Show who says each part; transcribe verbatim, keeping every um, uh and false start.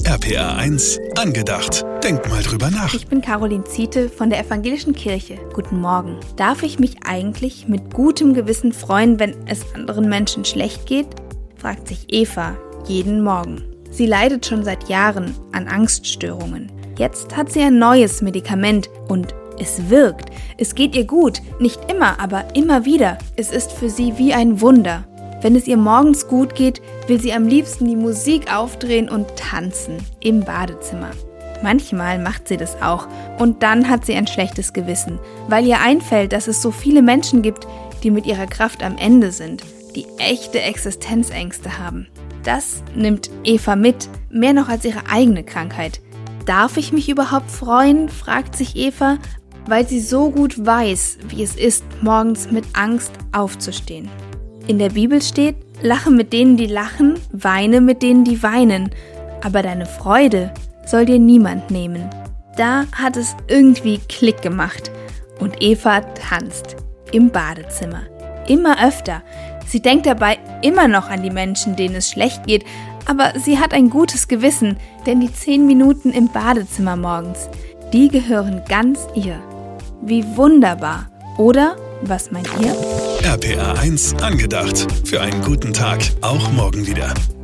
Speaker 1: R P R eins angedacht. Denk mal drüber nach.
Speaker 2: Ich bin Caroline Ziete von der Evangelischen Kirche. Guten Morgen. Darf ich mich eigentlich mit gutem Gewissen freuen, wenn es anderen Menschen schlecht geht? Fragt sich Eva jeden Morgen. Sie leidet schon seit Jahren an Angststörungen. Jetzt hat sie ein neues Medikament und es wirkt. Es geht ihr gut. Nicht immer, aber immer wieder. Es ist für sie wie ein Wunder. Wenn es ihr morgens gut geht, will sie am liebsten die Musik aufdrehen und tanzen im Badezimmer. Manchmal macht sie das auch und dann hat sie ein schlechtes Gewissen, weil ihr einfällt, dass es so viele Menschen gibt, die mit ihrer Kraft am Ende sind, die echte Existenzängste haben. Das nimmt Eva mit, mehr noch als ihre eigene Krankheit. Darf ich mich überhaupt freuen, fragt sich Eva, weil sie so gut weiß, wie es ist, morgens mit Angst aufzustehen. In der Bibel steht, lache mit denen, die lachen, weine mit denen, die weinen. Aber deine Freude soll dir niemand nehmen. Da hat es irgendwie Klick gemacht und Eva tanzt im Badezimmer. Immer öfter. Sie denkt dabei immer noch an die Menschen, denen es schlecht geht, aber sie hat ein gutes Gewissen, denn die zehn Minuten im Badezimmer morgens, die gehören ganz ihr. Wie wunderbar, oder? Was meint ihr?
Speaker 1: R P R eins angedacht. Für einen guten Tag, auch morgen wieder.